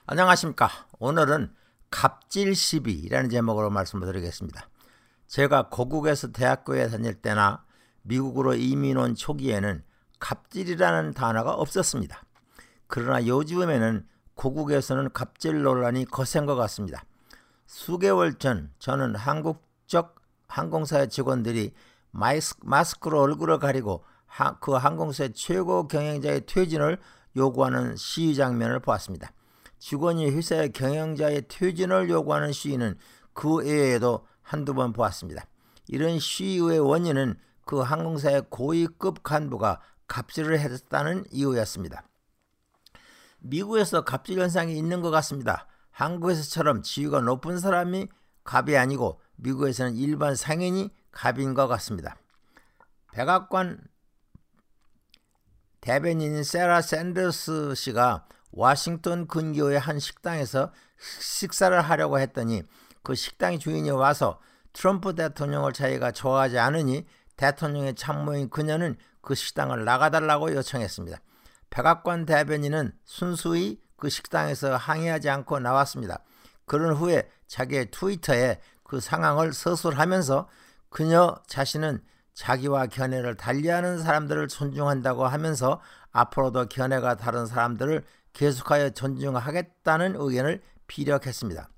안녕하십니까. 오늘은 갑질 시비라는 제목으로 말씀을 드리겠습니다. 제가 고국에서 대학교에 다닐 때나 미국으로 이민 온 초기에는 갑질이라는 단어가 없었습니다. 그러나 요즘에는 고국에서는 갑질 논란이 거센 것 같습니다. 수개월 전 저는 한국적 항공사의 직원들이 마스크로 얼굴을 가리고 그 항공사의 최고 경영자의 퇴진을 요구하는 시위 장면을 보았습니다. 직원이 회사의 경영자의 퇴진을 요구하는 시위는 그 외에도 한두 번 보았습니다. 이런 시위의 원인은 그 항공사의 고위급 간부가 갑질을 했다는 이유였습니다. 미국에서 갑질 현상이 있는 것 같습니다. 한국에서처럼 지위가 높은 사람이 갑이 아니고 미국에서는 일반 상인이 갑인 것 같습니다. 백악관 대변인 세라 샌더스 씨가 워싱턴 근교의 한 식당에서 식사를 하려고 했더니 그 식당 주인이 와서 트럼프 대통령을 자기가 좋아하지 않으니 대통령의 참모인 그녀는 그 식당을 나가달라고 요청했습니다. 백악관 대변인은 순수히 그 식당에서 항의하지 않고 나왔습니다. 그런 후에 자기의 트위터에 그 상황을 서술하면서 그녀 자신은 자기와 견해를 달리하는 사람들을 존중한다고 하면서 앞으로도 견해가 다른 사람들을 계속하여 존중하겠다는 의견을 피력했습니다.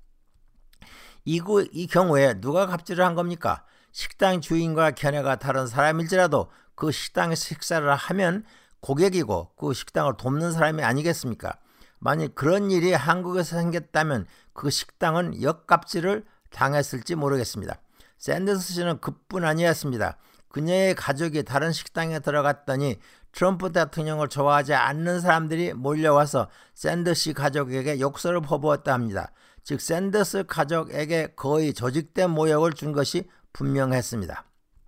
이 경우에 누가 갑질을 한 겁니까? 식당 주인과 견해가 다른 사람일지라도 그 식당에서 식사를 하면 고객이고 그 식당을 돕는 사람이 아니겠습니까? 만약 그런 일이 한국에서 생겼다면 그 식당은 역갑질을 당했을지 모르겠습니다. 샌더스 씨는 그뿐 아니었습니다. 그녀의 가족이 다른 식당에 들어갔더니 트럼프 대통령을 좋아하지 않는 사람들이 몰려와서 샌더스 씨 가족에게 욕설을 퍼부었다 합니다. 즉 샌더스 가족에게 거의 조직된 모욕을 준 것이 분명했습니다.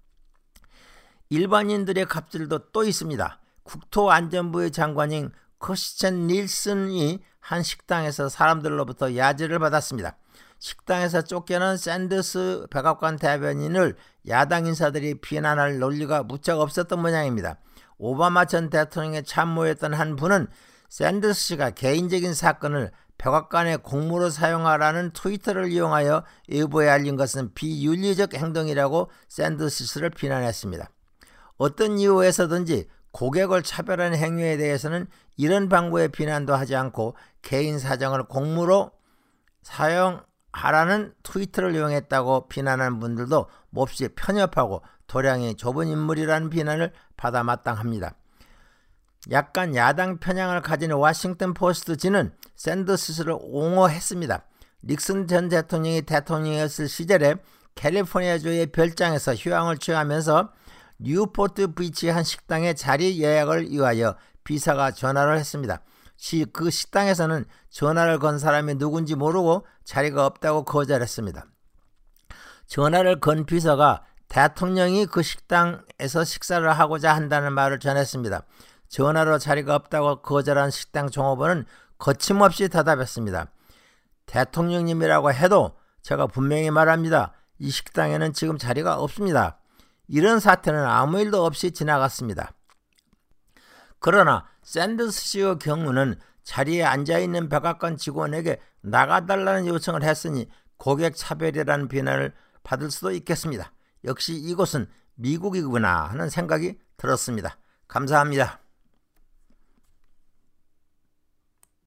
일반인들의 갑질도 또 있습니다. 국토안전부의 장관인 크리스천 닐슨이 한 식당에서 사람들로부터 야지를 받았습니다. 식당에서 쫓겨난 샌더스 백악관 대변인을 야당 인사들이 비난할 논리가 무척 없었던 모양입니다. 오바마 전 대통령의 참모였던 한 분은 샌더스 씨가 개인적인 사건을 백악관의 공무로 사용하라는 트위터를 이용하여 일부에 알린 것은 비윤리적 행동이라고 샌더스 씨를 비난했습니다. 어떤 이유에서든지 고객을 차별하는 행위에 대해서는 이런 방법의 비난도 하지 않고 개인 사정을 공무로 사용하라는 트위터를 이용했다고 비난하는 분들도 몹시 편협하고 도량이 좁은 인물이라는 비난을 받아 마땅합니다. 약간 야당 편향을 가진 워싱턴 포스트지는 샌더스 씨를 옹호했습니다. 닉슨 전 대통령이 대통령이었을 시절에 캘리포니아주의 별장에서 휴양을 취하면서 뉴포트 비치의 한 식당의 자리 예약을 위하여 비서가 전화를 했습니다. 그 식당에서는 전화를 건 사람이 누군지 모르고 자리가 없다고 거절했습니다. 전화를 건 비서가 대통령이 그 식당에서 식사를 하고자 한다는 말을 전했습니다. 전화로 자리가 없다고 거절한 식당 종업원은 거침없이 대답했습니다. 대통령님이라고 해도 제가 분명히 말합니다. 이 식당에는 지금 자리가 없습니다. 이런 사태는 아무 일도 없이 지나갔습니다. 그러나 샌더스 씨의 경우는 자리에 앉아있는 백악관 직원에게 나가달라는 요청을 했으니 고객 차별이라는 비난을 받을 수도 있겠습니다. 역시 이곳은 미국이구나 하는 생각이 들었습니다. 감사합니다.